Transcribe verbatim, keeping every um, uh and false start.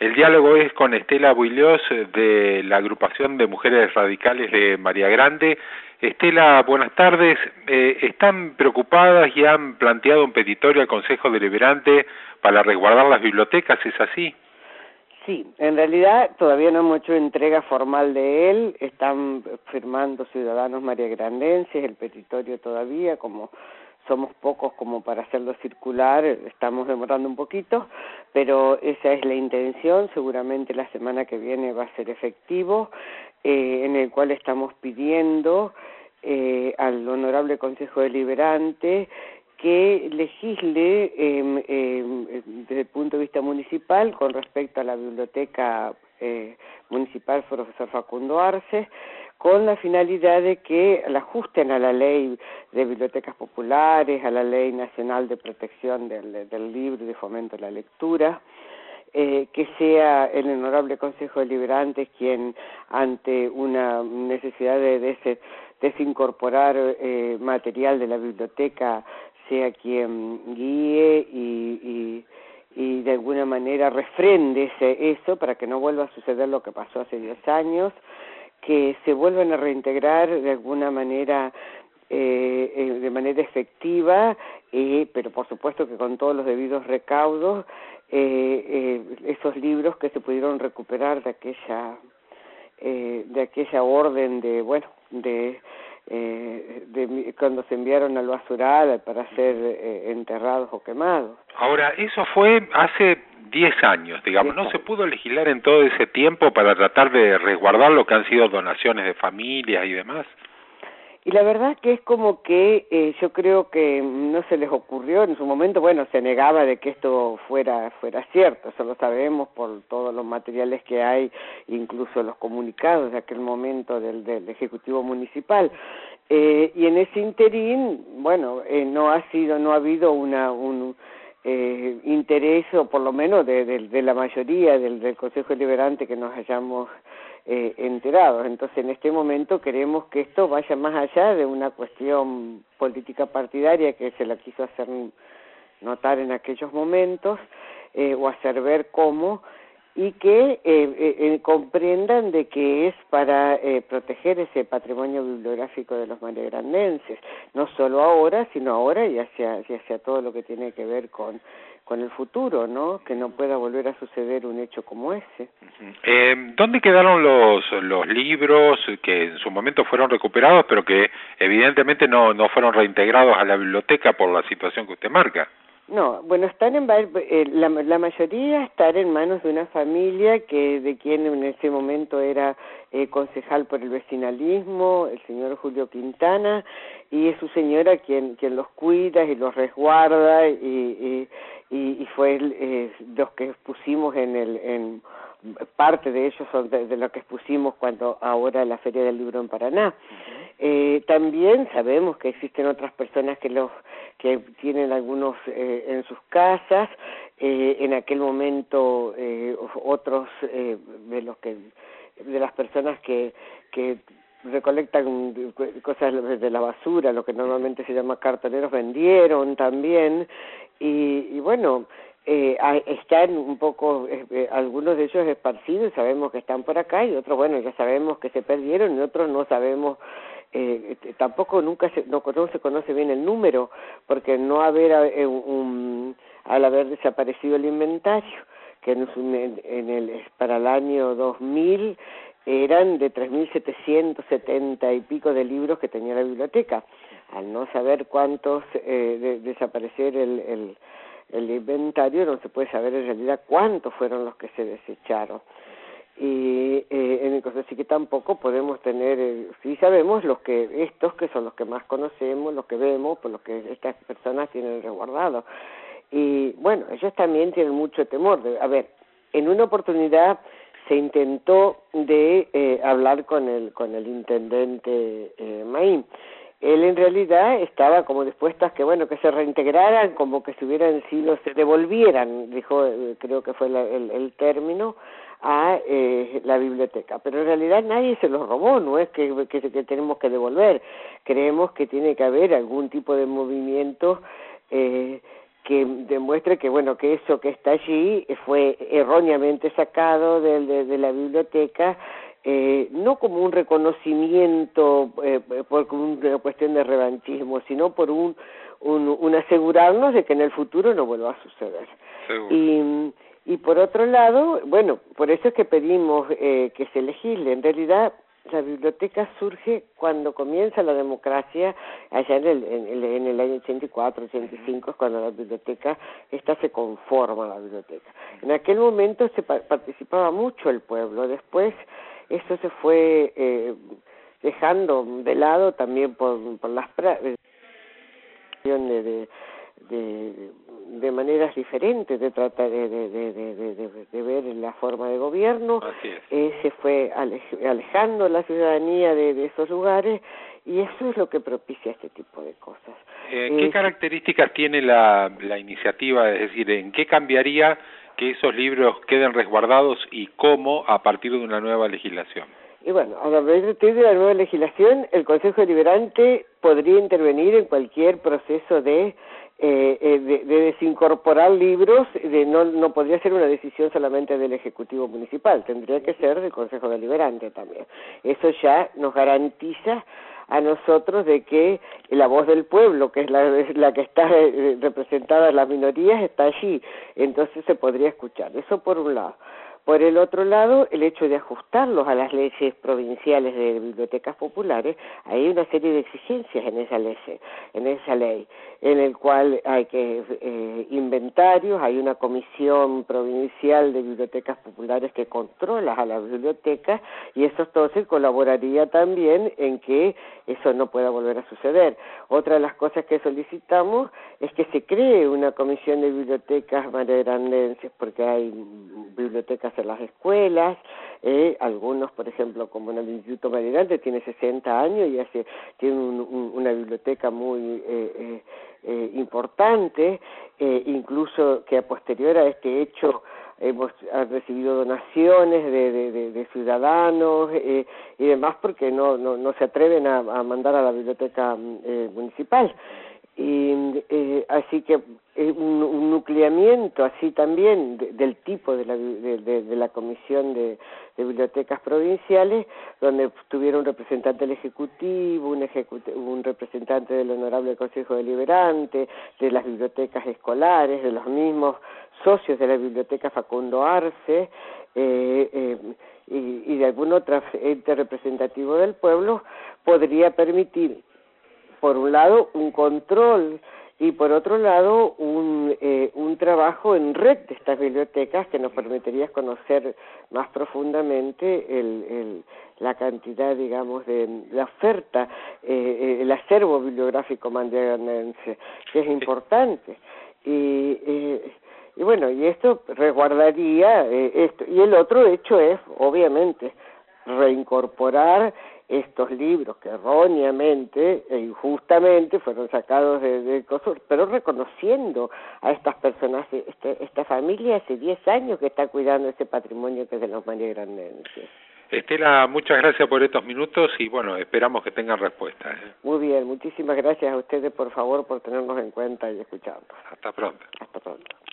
El diálogo es con Estela Builós de la agrupación de mujeres radicales de María Grande. Estela, buenas tardes. Eh, ¿Están preocupadas y han planteado un petitorio al Consejo Deliberante para resguardar las bibliotecas? ¿Es así? Sí, en realidad todavía no hemos hecho entrega formal de él, están firmando ciudadanos mariagrandenses el petitorio todavía, como somos pocos como para hacerlo circular, estamos demorando un poquito, pero esa es la intención, seguramente la semana que viene va a ser efectivo, eh, en el cual estamos pidiendo eh, al Honorable Consejo Deliberante que legisle eh, eh, desde el punto de vista municipal con respecto a la biblioteca eh, municipal Profesor Facundo Arce, con la finalidad de que la ajusten a la ley de bibliotecas populares, a la ley nacional de protección del, del libro y de fomento de la lectura, eh, que sea el Honorable Consejo Deliberante quien, ante una necesidad de des desincorporar eh, material de la biblioteca, sea quien guíe y, y, y de alguna manera refrende ese, eso para que no vuelva a suceder lo que pasó hace diez años, que se vuelvan a reintegrar de alguna manera, eh, eh, de manera efectiva, eh, pero por supuesto que con todos los debidos recaudos, eh, eh, esos libros que se pudieron recuperar de aquella, eh, de aquella orden de, bueno, de Eh, de, cuando se enviaron al basural para ser eh, enterrados o quemados. Ahora, eso fue hace diez años, digamos, ¿no se pudo legislar en todo ese tiempo para tratar de resguardar lo que han sido donaciones de familias y demás? Y la verdad que es como que eh, yo creo que no se les ocurrió en su momento, bueno, se negaba de que esto fuera fuera cierto, eso lo sabemos por todos los materiales que hay, incluso los comunicados de aquel momento del, del Ejecutivo Municipal. Eh, y en ese interín, bueno, eh, no ha sido, no ha habido una un eh, interés, o por lo menos de, de, de la mayoría del, del Consejo Deliberante que nos hayamos Eh, enterados. Entonces, en este momento queremos que esto vaya más allá de una cuestión política partidaria que se la quiso hacer notar en aquellos momentos, eh, o hacer ver cómo, y que eh, eh, comprendan de que es para eh, proteger ese patrimonio bibliográfico de los mariagrandenses, no solo ahora, sino ahora y hacia, y hacia todo lo que tiene que ver con con el futuro, ¿no? Que no pueda volver a suceder un hecho como ese. Eh, ¿Dónde quedaron los los libros que en su momento fueron recuperados, pero que evidentemente no no fueron reintegrados a la biblioteca por la situación que usted marca? No, bueno, están en eh, la, la mayoría están en manos de una familia que de quien en ese momento era eh, concejal por el vecinalismo, el señor Julio Quintana, y es su señora quien quien los cuida y los resguarda, y, y, y fue eh, los que pusimos en el en parte de ellos son de, de lo que expusimos cuando ahora la Feria del Libro en Paraná. Uh-huh. Eh, también sabemos que existen otras personas que los que tienen algunos eh, en sus casas, eh, en aquel momento eh, otros eh, de los que de las personas que que recolectan cosas de la basura, lo que normalmente se llama cartoneros, vendieron también, y, y bueno, eh, están un poco, eh, algunos de ellos esparcidos, sabemos que están por acá, y otros, bueno, ya sabemos que se perdieron, y otros no sabemos, eh, tampoco nunca se, no, no se conoce bien el número, porque no haber, eh, un, al haber desaparecido el inventario, que en, en el, para el año dos mil eran de tres mil setecientos setenta y pico de libros que tenía la biblioteca. Al no saber cuántos eh, de, desaparecer el, el, el inventario, no se puede saber en realidad cuántos fueron los que se desecharon. Y eh, en el caso así que tampoco podemos tener, eh, sí sabemos los que estos que son los que más conocemos, los que vemos, por los que estas personas tienen resguardado. Y bueno, ellos también tienen mucho temor. De, a ver, en una oportunidad se intentó de eh, hablar con el con el intendente eh, Maín. Él en realidad estaba como dispuesto a que bueno que se reintegraran, como que se hubieran sido, se devolvieran, dijo, eh, creo que fue la, el, el término, a eh, la biblioteca. Pero en realidad nadie se los robó, no es que, que, que tenemos que devolver. Creemos que tiene que haber algún tipo de movimiento eh, que demuestre que bueno que eso que está allí fue erróneamente sacado de, de, de la biblioteca, eh, no como un reconocimiento eh, por una cuestión de revanchismo, sino por un, un, un asegurarnos de que en el futuro no vuelva a suceder. Seguro. Y, y por otro lado, bueno, por eso es que pedimos eh, que se legisle. En realidad, la biblioteca surge cuando comienza la democracia, allá en el, en el, en el año ochenta y cuatro, ochenta y cinco, es cuando la biblioteca, esta se conforma la biblioteca. En aquel momento se pa participaba mucho el pueblo, después eso se fue eh, dejando de lado también por, por las prácticas de, de, de, de maneras diferentes de tratar de, de, de, de, de, de ver la forma de gobierno. Así es. Eh, se fue alejando la ciudadanía de, de esos lugares, y eso es lo que propicia este tipo de cosas. Eh, ¿Qué eh, características tiene la, la iniciativa? Es decir, ¿en qué cambiaría que esos libros queden resguardados y cómo a partir de una nueva legislación? Y bueno, a partir de la nueva legislación, el Consejo Deliberante podría intervenir en cualquier proceso de, eh, de, de desincorporar libros, de no, no podría ser una decisión solamente del Ejecutivo Municipal, tendría que ser del Consejo Deliberante también. Eso ya nos garantiza a nosotros de que la voz del pueblo, que es la, la que está eh, representada en las minorías, está allí, entonces se podría escuchar. Eso por un lado. Por el otro lado, el hecho de ajustarlos a las leyes provinciales de bibliotecas populares, hay una serie de exigencias en esa ley, en esa ley, en el cual hay que eh, inventarios, hay una comisión provincial de bibliotecas populares que controla a las bibliotecas, y eso entonces colaboraría también en que eso no pueda volver a suceder. Otra de las cosas que solicitamos es que se cree una comisión de bibliotecas maregrandenses, porque hay bibliotecas en las escuelas, eh, algunos, por ejemplo, como en el Instituto Maregrande, tiene sesenta años y hace, tiene un, un, una biblioteca muy eh, eh, eh, importante, eh, incluso que a posterior a este hecho hemos recibido donaciones de, de, de, de ciudadanos eh, y demás, porque no, no, no se atreven a, a mandar a la biblioteca eh, municipal. Y eh, así que eh, un, un nucleamiento así también de, del tipo de la, de, de, de la Comisión de, de Bibliotecas Provinciales, donde tuviera un representante del Ejecutivo, un, ejecut un representante del Honorable Consejo Deliberante, de las bibliotecas escolares, de los mismos socios de la Biblioteca Facundo Arce, eh, eh, y, y de algún otro ente representativo del pueblo, podría permitir, por un lado, un control y por otro lado, un, eh, un trabajo en red de estas bibliotecas que nos permitiría conocer más profundamente el, el, la cantidad, digamos, de la oferta, eh, el acervo bibliográfico maregrandeense, que es importante. Y, eh, y bueno, y esto resguardaría eh, esto. Y el otro hecho es, obviamente, reincorporar estos libros que erróneamente e injustamente fueron sacados de, de COSUR, pero reconociendo a estas personas, este, esta familia hace diez años que está cuidando ese patrimonio que es de los maregrandenses. Estela, muchas gracias por estos minutos y bueno, esperamos que tengan respuesta. ¿eh? Muy bien, muchísimas gracias a ustedes por favor por tenernos en cuenta y escucharnos. Hasta pronto. Hasta pronto.